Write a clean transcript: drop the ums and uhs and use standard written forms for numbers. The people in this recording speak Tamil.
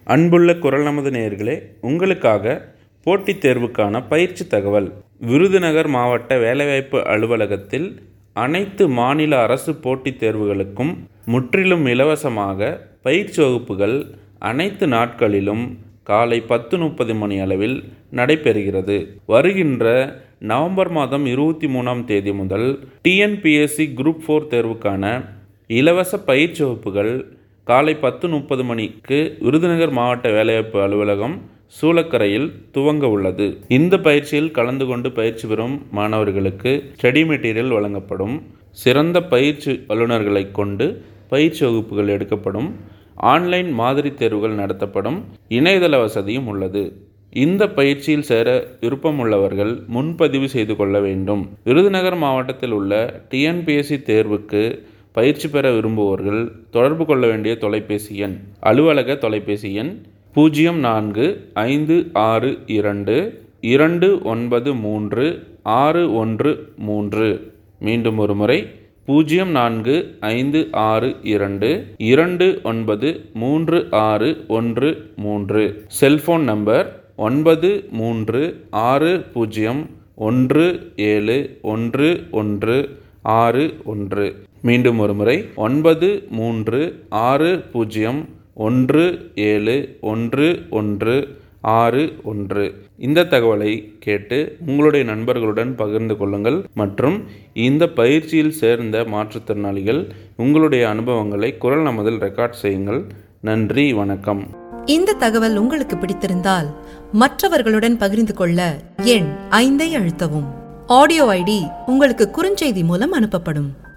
அன்புள்ள குரல் நமது நேயர்களே, உங்களுக்காக போட்டித் தேர்வுக்கான பயிற்சி தகவல். விருதுநகர் மாவட்ட வேலைவாய்ப்பு அலுவலகத்தில் அனைத்து மாநில அரசு போட்டித் தேர்வுகளுக்கும் முற்றிலும் இலவசமாக பயிற்சி வகுப்புகள் அனைத்து நாட்களிலும் காலை 10:30 மணி அளவில் நடைபெறுகிறது. வருகின்ற நவம்பர் மாதம் 23ஆம் தேதி முதல் TNPSC குரூப் 4 தேர்வுக்கான இலவச பயிற்சி வகுப்புகள் காலை 10:30 மணிக்கு விருதுநகர் மாவட்ட வேலைவாய்ப்பு அலுவலகம் சூளக்கரையில் துவங்க உள்ளது. இந்த பயிற்சியில் கலந்து கொண்டு பயிற்சி பெறும் மாணவர்களுக்கு ஸ்டடி மெட்டீரியல் வழங்கப்படும். சிறந்த பயிற்சி வல்லுநர்களை கொண்டு பயிற்சி வகுப்புகள் எடுக்கப்படும். ஆன்லைன் மாதிரி தேர்வுகள் நடத்தப்படும். இணையதள வசதியும் உள்ளது. இந்த பயிற்சியில் சேர விருப்பமுள்ளவர்கள் முன்பதிவு செய்து கொள்ள வேண்டும். விருதுநகர் மாவட்டத்தில் உள்ள TNPSC தேர்வுக்கு பயிற்சி பெற விரும்புவோர்கள் தொடர்பு கொள்ள வேண்டிய தொலைபேசி எண், அலுவலக தொலைபேசி எண் 0452293613. மீண்டும் ஒரு முறை 0452293613. Cellphone number 9360171161. மீண்டும் ஒரு முறை 9360171161. இந்த தகவலை கேட்டு உங்களுடைய நண்பர்களுடன் பகிர்ந்து கொள்ளுங்கள். மற்றும் இந்த பயிற்சியில் சேர்ந்த மாற்றுத்திறனாளிகள் உங்களுடைய அனுபவங்களை குரல் நமதில் ரெக்கார்ட் செய்யுங்கள். நன்றி, வணக்கம். இந்த தகவல் உங்களுக்கு பிடித்திருந்தால் மற்றவர்களுடன் பகிர்ந்து கொள்ள எண் 5 அழுத்தவும். ஆடியோ ஐடி உங்களுக்கு குறுஞ்செய்தி மூலம் அனுப்பப்படும்.